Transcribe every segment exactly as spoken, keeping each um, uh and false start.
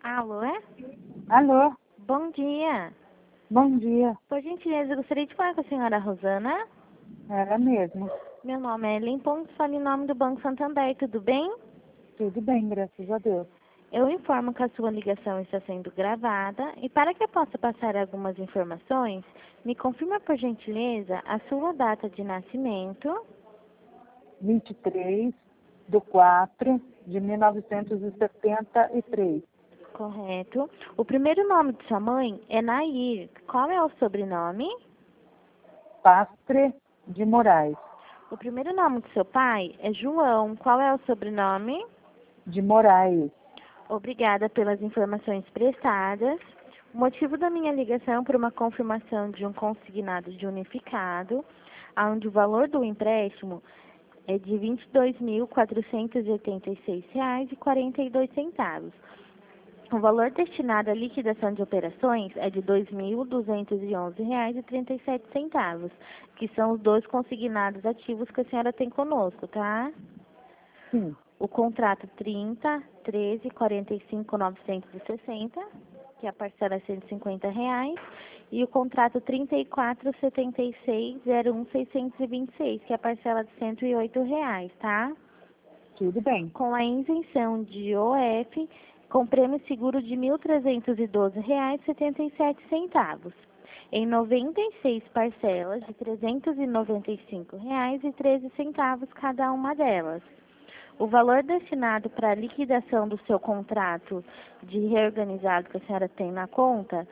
Alô, é? Alô, Bom dia. bom dia. Por gentileza, eu gostaria de falar com a senhora Rosana. Ela mesmo. Meu nome é Ellen Pontes, falo em nome do Banco Santander, tudo bem? Tudo bem, graças a Deus. Eu informo que a sua ligação está sendo gravada e para que eu possa passar algumas informações, me confirma por gentileza a sua data de nascimento, vinte e três de quatro de mil novecentos e setenta e três. correto? O primeiro nome de sua mãe é Nair. Qual é o sobrenome? Pastre de Moraes. O primeiro nome de seu pai é João. Qual é o sobrenome? De Moraes. Obrigada pelas informações prestadas. O motivo da minha ligação é por uma confirmação de um consignado de unificado, onde o valor do empréstimo é de vinte e dois mil quatrocentos e oitenta e seis reais e quarenta e dois centavos. O valor destinado à liquidação de operações é de dois mil duzentos e onze reais e trinta e sete centavos, que são os dois consignados ativos que a senhora tem conosco, tá? Sim, O contrato trinta, treze, quarenta e cinco, novecentos e sessenta, que a parcela é cento e cinquenta reais, e o contrato trinta e quatro, setenta e seis, zero um, seiscentos e vinte e seis, que é a parcela de cento e oito reais, tá? tudo bem. Com a isenção de O F, com prêmio seguro de mil trezentos e doze reais e setenta e sete centavos, em noventa e seis parcelas de trezentos e noventa e cinco reais e treze centavos cada uma delas. O valor destinado para a liquidação do seu contrato de reorganizado que a senhora tem na conta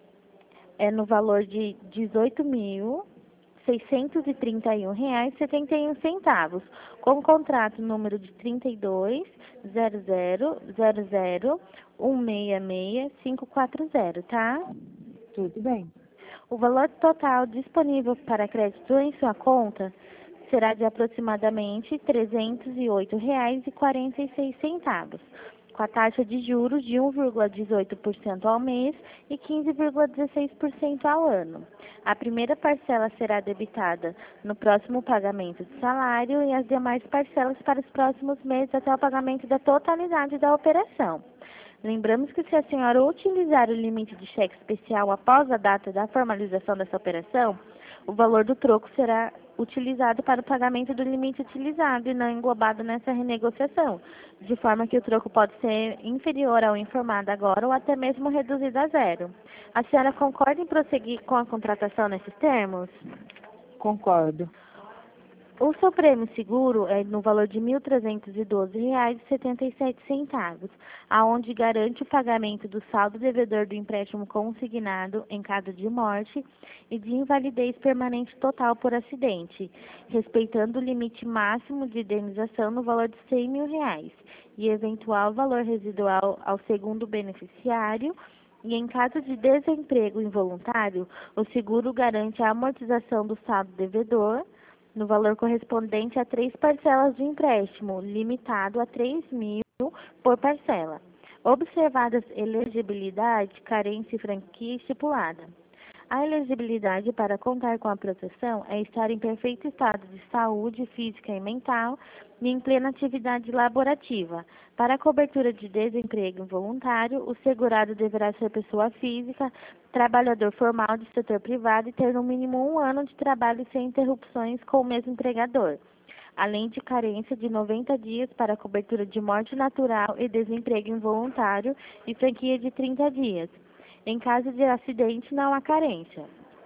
é no valor de dezoito mil seiscentos e trinta e um reais e setenta e um centavos, com o contrato número de trinta e dois, zero zero, zero zero, um seis seis, cinco quatro zero, tá? Tudo bem. O valor total disponível para crédito em sua conta será de aproximadamente trezentos e oito reais e quarenta e seis centavos, com a taxa de juros de um vírgula dezoito por cento ao mês e quinze vírgula dezesseis por cento ao ano. A primeira parcela será debitada no próximo pagamento de salário e as demais parcelas para os próximos meses até o pagamento da totalidade da operação. Lembramos que se a senhora utilizar o limite de cheque especial após a data da formalização dessa operação, o valor do troco será utilizado para o pagamento do limite utilizado e não englobado nessa renegociação, de forma que o troco pode ser inferior ao informado agora ou até mesmo reduzido a zero. A senhora concorda em prosseguir com a contratação nesses termos? Concordo. O seu prêmio seguro é no valor de mil trezentos e doze reais e setenta e sete centavos, aonde garante o pagamento do saldo devedor do empréstimo consignado em caso de morte e de invalidez permanente total por acidente, respeitando o limite máximo de indenização no valor de cem mil reais e eventual valor residual ao segundo beneficiário. E em caso de desemprego involuntário, o seguro garante a amortização do saldo devedor no valor correspondente a três parcelas de empréstimo, limitado a três mil por parcela, observadas elegibilidade, carência e franquia estipulada. A elegibilidade para contar com a proteção é estar em perfeito estado de saúde física e mental e em plena atividade laborativa. Para a cobertura de desemprego involuntário, o segurado deverá ser pessoa física, trabalhador formal de setor privado e ter no mínimo um ano de trabalho sem interrupções com o mesmo empregador, além de carência de noventa dias para a cobertura de morte natural e desemprego involuntário e franquia de trinta dias. Em caso de acidente, não há carência.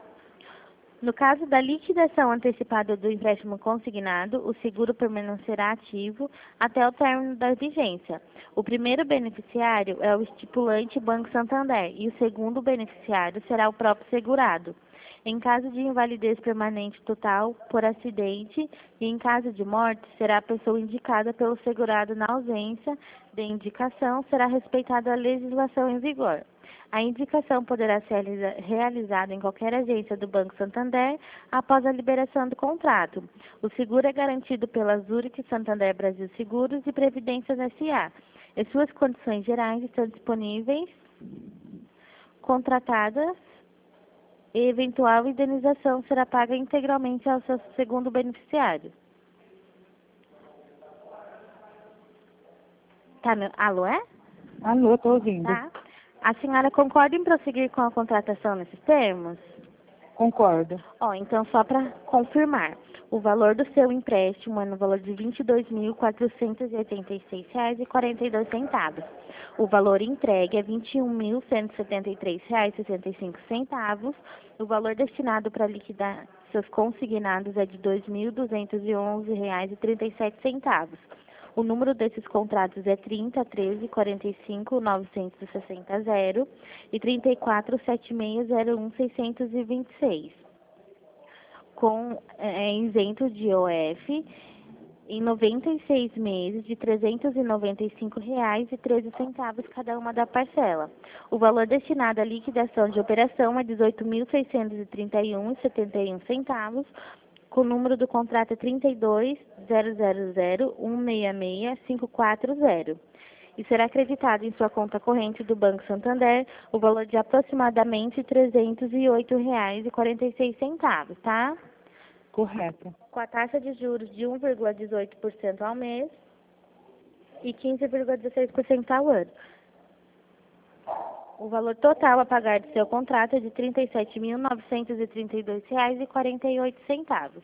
No caso da liquidação antecipada do empréstimo consignado, o seguro permanecerá ativo até o término da vigência. O primeiro beneficiário é o estipulante Banco Santander e o segundo beneficiário será o próprio segurado. Em caso de invalidez permanente total por acidente e em caso de morte, será a pessoa indicada pelo segurado. Na ausência de indicação, será respeitada a legislação em vigor. A indicação poderá ser realizada em qualquer agência do Banco Santander após a liberação do contrato. O seguro é garantido pela Zurich Santander Brasil Seguros e Previdências S A E suas condições gerais estão disponíveis, contratadas, e eventual indenização será paga integralmente ao seu segundo beneficiário. Tá, meu... Alô, é? Alô, tô ouvindo. Tá? A senhora concorda em prosseguir com a contratação nesses termos? Concordo. Ó, então só para confirmar, o valor do seu empréstimo é no valor de vinte e dois mil quatrocentos e oitenta e seis reais e quarenta e dois centavos. O valor entregue é vinte e um mil cento e setenta e três reais e sessenta e cinco centavos. O valor destinado para liquidar seus consignados é de dois mil duzentos e onze reais e trinta e sete centavos. O número desses contratos é trinta, treze, quarenta e cinco, novecentos e sessenta, zero e trinta e quatro, setenta e seis, zero um, seiscentos e vinte e seis, com é, isento de I O F em noventa e seis meses de trezentos e noventa e cinco reais e treze centavos cada uma da parcela. O valor destinado à liquidação de operação é dezoito mil seiscentos e trinta e um reais e setenta e um centavos. Com o número do contrato é trinta e dois, zero zero zero, um seis seis, cinco quatro zero. E será acreditado em sua conta corrente do Banco Santander o valor de aproximadamente trezentos e oito reais e quarenta e seis centavos, tá? Correto. Com a taxa de juros de um vírgula dezoito por cento ao mês e quinze vírgula dezesseis por cento ao ano. O valor total a pagar de seu contrato é de trinta e sete mil novecentos e trinta e dois reais e quarenta e oito centavos.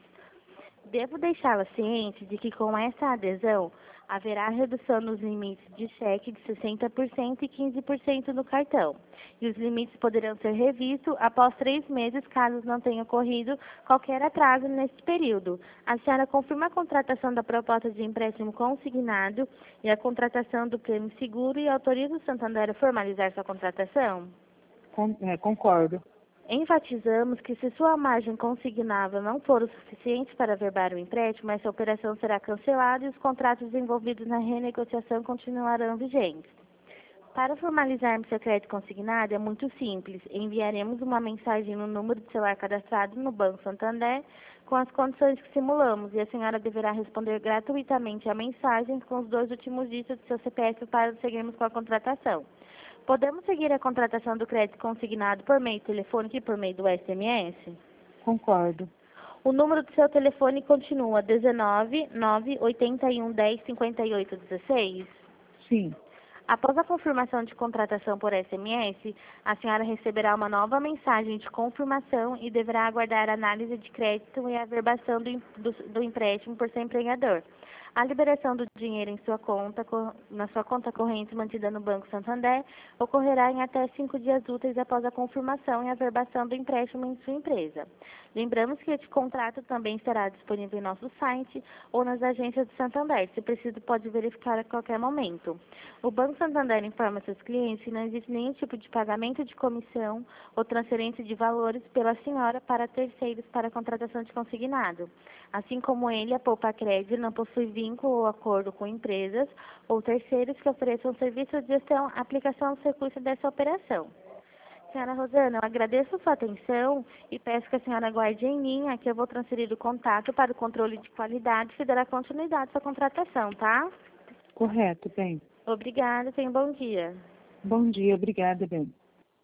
Devo deixá-la ciente de que com essa adesão haverá redução nos limites de cheque de sessenta por cento e quinze por cento no cartão. E os limites poderão ser revistos após três meses, caso não tenha ocorrido qualquer atraso neste período. A senhora confirma a contratação da proposta de empréstimo consignado e a contratação do prêmio seguro e autoriza o Santander a formalizar sua contratação? Con é, concordo. Enfatizamos que se sua margem consignável não for o suficiente para averbar o empréstimo, essa operação será cancelada e os contratos envolvidos na renegociação continuarão vigentes. Para formalizarmos seu crédito consignado é muito simples. Enviaremos uma mensagem no número de celular cadastrado no Banco Santander com as condições que simulamos e a senhora deverá responder gratuitamente a mensagem com os dois últimos dígitos do seu C P F para seguirmos com a contratação. Podemos seguir a contratação do crédito consignado por meio telefônico e por meio do S M S? Concordo. O número do seu telefone continua dezenove, nove, oitenta e um, dez, cinquenta e oito, dezesseis? Sim. Após a confirmação de contratação por S M S, a senhora receberá uma nova mensagem de confirmação e deverá aguardar a análise de crédito e a averbação do, do, do empréstimo por seu empregador. A liberação do dinheiro em sua conta, na sua conta corrente mantida no Banco Santander ocorrerá em até cinco dias úteis após a confirmação e averbação do empréstimo em sua empresa. Lembramos que este contrato também estará disponível em nosso site ou nas agências do Santander. Se preciso, pode verificar a qualquer momento. O Banco Santander informa seus clientes que não existe nenhum tipo de pagamento de comissão ou transferência de valores pela senhora para terceiros para a contratação de consignado. Assim como ele, a Poupa Crédito não possui vínculo ou acordo com empresas ou terceiros que ofereçam serviços de gestão, aplicação dos recursos dessa operação. Senhora Rosana, eu agradeço a sua atenção e peço que a senhora aguarde em linha que eu vou transferir o contato para o controle de qualidade que dará continuidade à sua contratação, tá? Correto, bem. Obrigada, tenha um bom dia. Bom dia, obrigada, bem.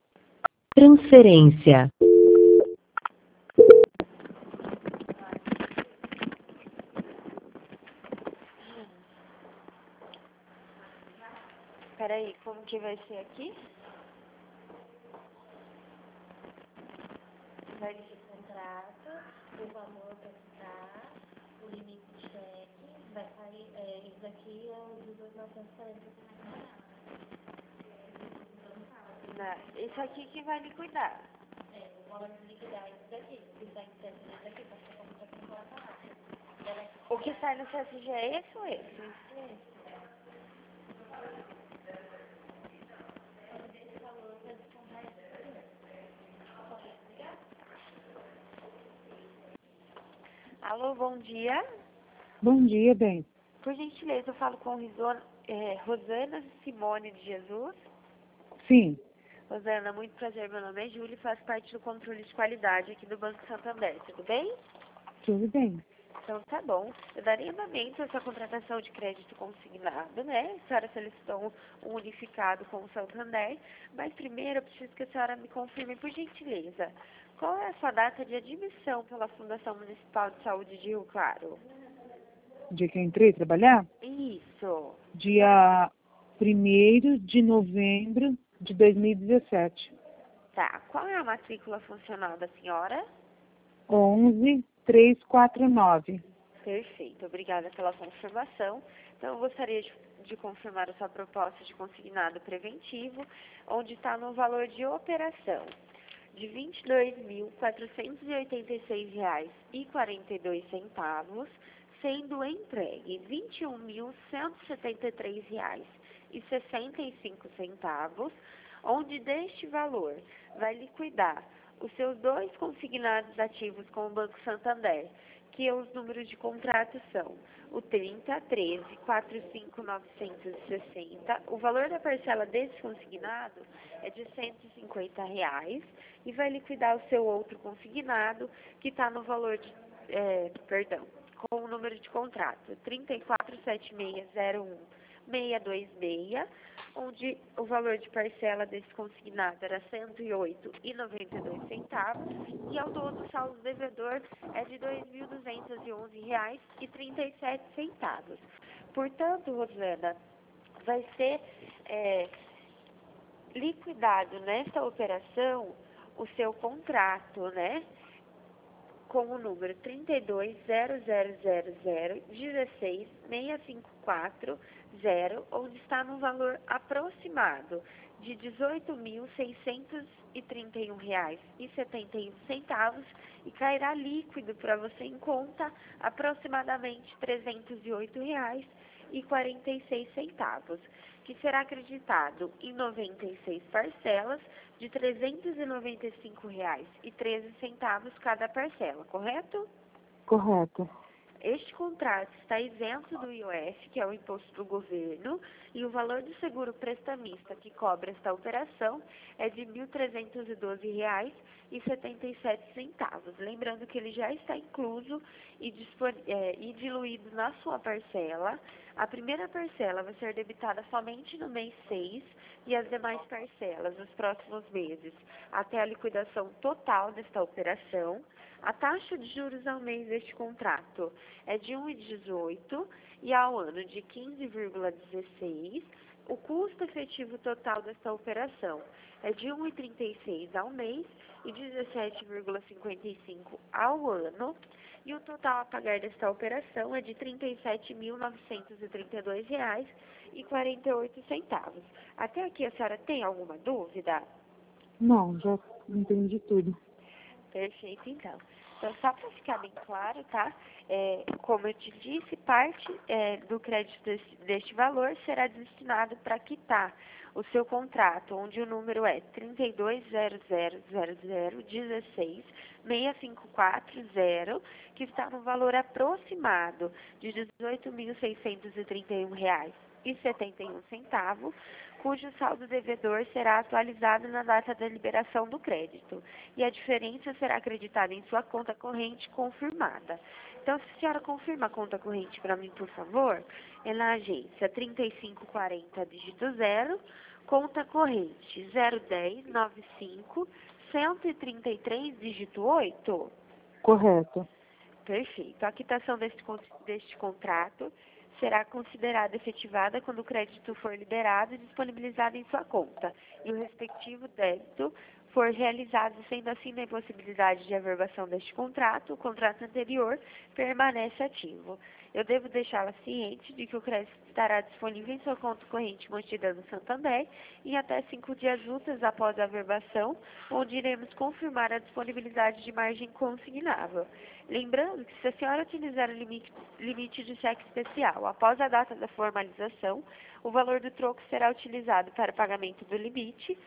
Transferência. Espera aí, como que vai ser aqui? Vai ser o contrato, o valor para quitar, o limite de cheque, vai sair, é, isso daqui é o de dois mil novecentos e quarenta reais. Isso aqui que vai liquidar. É, o valor de liquidar é isso daqui, o que sai no C S G é isso daqui, para ser como para quem coloca lá. O que sai no C S G é esse ou esse? Esse. Alô, bom dia. Bom dia, bem. Por gentileza, eu falo com Rosana, é, Rosana Simone de Jesus. Sim. Rosana, muito prazer, meu nome é Júlia e faço parte do controle de qualidade aqui do Banco Santander, tudo bem? Tudo bem. Então tá bom. Eu daria andamento a essa contratação de crédito consignado, né? A senhora solicitou um unificado com o Santander, mas primeiro eu preciso que a senhora me confirme, por gentileza, qual é a sua data de admissão pela Fundação Municipal de Saúde de Rio Claro? Dia que eu entrei trabalhar? Isso. Dia primeiro de novembro de dois mil e dezessete. Tá. Qual é a matrícula funcional da senhora? onze trezentos e quarenta e nove. Perfeito. Obrigada pela confirmação. Então, eu gostaria de, de confirmar a sua proposta de consignado preventivo, onde está no valor de operação de vinte e dois mil, quatrocentos e oitenta e seis reais e quarenta e dois centavos, sendo entregue vinte e um mil, cento e setenta e três reais e sessenta e cinco centavos, onde deste valor vai liquidar os seus dois consignados ativos com o Banco Santander, que os números de contrato são o trinta, treze, quarenta e cinco, novecentos e sessenta. O valor da parcela desse consignado é de cento e cinquenta reais e vai liquidar o seu outro consignado, que está no valor de, é, perdão, com o número de contrato trinta quatro sete seis zero um seis dois seis, onde o valor de parcela desse consignado era cento e oito reais e noventa e dois centavos e ao todo o saldo devedor é de dois mil duzentos e onze reais e trinta e sete centavos. Portanto, Rosana, vai ser é, liquidado nesta operação o seu contrato, né? Com o número trinta e dois zero zero zero zero dezesseis seis cinco quatro zero, onde está no valor aproximado de dezoito mil seiscentos e trinta e um reais e setenta e um centavos e cairá líquido para você em conta aproximadamente trezentos e oito reais e quarenta e seis centavos, que será acreditado em noventa e seis parcelas de trezentos e noventa e cinco reais e treze centavos cada parcela, correto? Correto. Este contrato está isento do I O F, que é o imposto do governo, e o valor do seguro prestamista que cobre esta operação é de mil trezentos e doze reais e setenta e sete centavos. Lembrando que ele já está incluso e, é, e diluído na sua parcela. A primeira parcela vai ser debitada somente no mês seis e as demais parcelas nos próximos meses, até a liquidação total desta operação. A taxa de juros ao mês deste contrato é de um vírgula dezoito e ao ano de quinze vírgula dezesseis. O custo efetivo total desta operação é de um vírgula trinta e seis ao mês e dezessete vírgula cinquenta e cinco ao ano. E o total a pagar desta operação é de trinta e sete mil, novecentos e trinta e dois reais e quarenta e oito centavos. Até aqui a senhora tem alguma dúvida? Não, já entendi tudo. Perfeito, então. Então, só para ficar bem claro, tá? É, como eu te disse, parte é, do crédito desse, deste valor será destinado para quitar o seu contrato, onde o número é trinta e dois zero zero zero zero dezesseis seis cinco quatro zero, que está no valor aproximado de dezoito mil seiscentos e trinta e um reais e setenta e um centavos, cujo saldo devedor será atualizado na data da liberação do crédito, e a diferença será acreditada em sua conta corrente confirmada. Então, se a senhora confirma a conta corrente para mim, por favor, é na agência trinta e cinco quarenta, dígito zero, conta corrente zero dez noventa e cinco cento e trinta e três, dígito oito. Correto. Perfeito. A quitação deste, deste contrato será considerada efetivada quando o crédito for liberado e disponibilizado em sua conta, e o respectivo débito for realizado, sendo assim na impossibilidade de averbação deste contrato, o contrato anterior permanece ativo. Eu devo deixá-la ciente de que o crédito estará disponível em sua conta corrente mantida no Santander em até cinco dias úteis após a averbação, onde iremos confirmar a disponibilidade de margem consignável. Lembrando que se a senhora utilizar o limite, limite de cheque especial após a data da formalização, o valor do troco será utilizado para pagamento do limite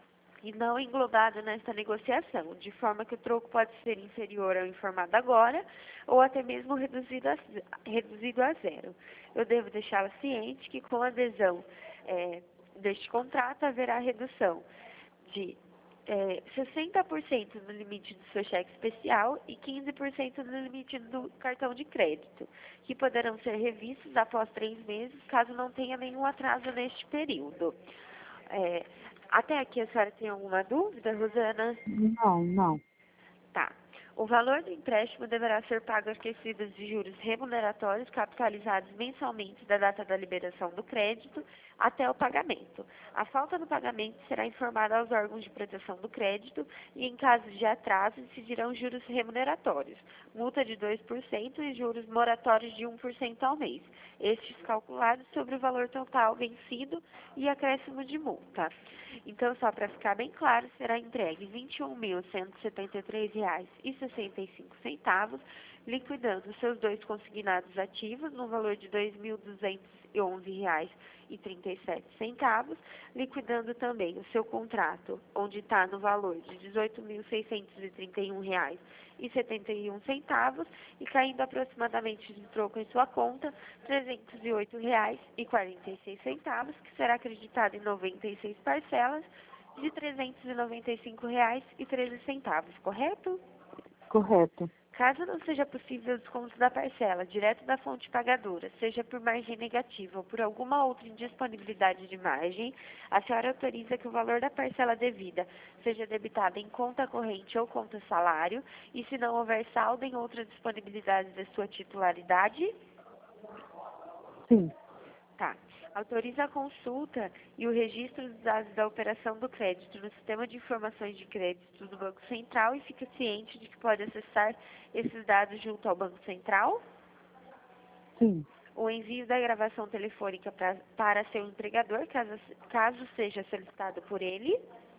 e não englobado nesta negociação, de forma que o troco pode ser inferior ao informado agora ou até mesmo reduzido a, reduzido a zero. Eu devo deixá-la ciente que com a adesão é, deste contrato haverá redução de é, sessenta por cento no limite do seu cheque especial e quinze por cento no limite do cartão de crédito, que poderão ser revistos após três meses, caso não tenha nenhum atraso neste período. É, até aqui a senhora tem alguma dúvida, Rosana? Não, não. Tá. O valor do empréstimo deverá ser pago acrescidos de juros remuneratórios capitalizados mensalmente da data da liberação do crédito até o pagamento. A falta do pagamento será informada aos órgãos de proteção do crédito e, em caso de atraso, incidirão juros remuneratórios, multa de dois por cento e juros moratórios de um por cento ao mês, estes calculados sobre o valor total vencido e acréscimo de multa. Então, só para ficar bem claro, será entregue vinte e um mil cento e setenta e três reais e sessenta e cinco centavos, liquidando seus dois consignados ativos no valor de dois mil duzentos e onze reais e trinta e sete centavos, liquidando também o seu contrato, onde está no valor de dezoito mil seiscentos e trinta e um reais e setenta e um centavos, e caindo aproximadamente de troco em sua conta trezentos e oito reais e quarenta e seis centavos, que será acreditado em noventa e seis parcelas de trezentos e noventa e cinco reais e treze centavos, correto? Correto. Caso não seja possível o desconto da parcela direto da fonte pagadora, seja por margem negativa ou por alguma outra indisponibilidade de margem, a senhora autoriza que o valor da parcela devida seja debitado em conta corrente ou conta salário, e se não houver saldo em outra disponibilidade da sua titularidade? Sim. Tá. Autoriza a consulta e o registro dos dados da operação do crédito no Sistema de Informações de Crédito do Banco Central e fica ciente de que pode acessar esses dados junto ao Banco Central? Sim. O envio da gravação telefônica pra, para seu empregador, caso, caso seja solicitado por ele?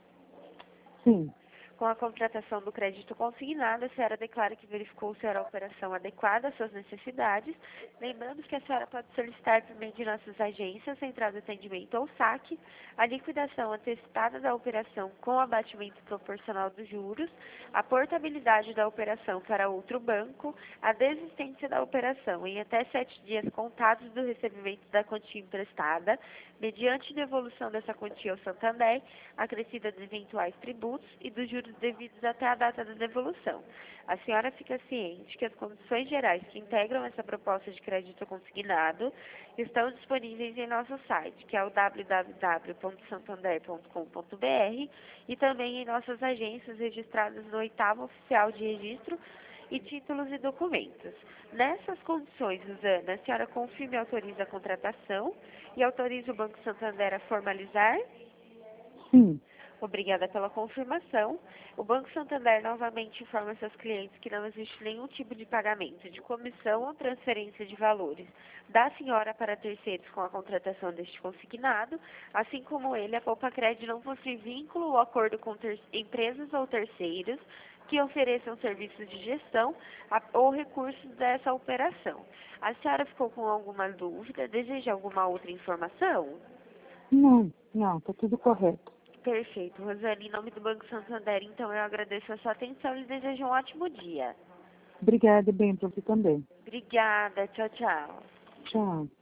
Sim. Com a contratação do crédito consignado, a senhora declara que verificou se era a operação adequada às suas necessidades, lembrando que a senhora pode solicitar por meio de nossas agências, central de atendimento ou saque, a liquidação antecipada da operação com abatimento proporcional dos juros, a portabilidade da operação para outro banco, a desistência da operação em até sete dias contados do recebimento da quantia emprestada, mediante devolução dessa quantia ao Santander, acrescida de eventuais tributos e dos juros devidos até a data da devolução. A senhora fica ciente que as condições gerais que integram essa proposta de crédito consignado estão disponíveis em nosso site, que é o w w w ponto santander ponto com ponto b r, e também em nossas agências registradas no oitavo Oficial de Registro e Títulos e Documentos. Nessas condições, Rosana, a senhora confirma e autoriza a contratação e autoriza o Banco Santander a formalizar? Sim. Obrigada pela confirmação. O Banco Santander novamente informa seus clientes que não existe nenhum tipo de pagamento de comissão ou transferência de valores da senhora para terceiros com a contratação deste consignado, assim como ele, a Poupa Cred não possui vínculo ou acordo com empresas ou terceiros que ofereçam serviços de gestão ou recursos dessa operação. A senhora ficou com alguma dúvida? Deseja alguma outra informação? Não, não, está tudo correto. Perfeito, Rosane. Em nome do Banco Santander, então, eu agradeço a sua atenção e desejo um ótimo dia. Obrigada, bem, para você também. Obrigada. Tchau, tchau. Tchau.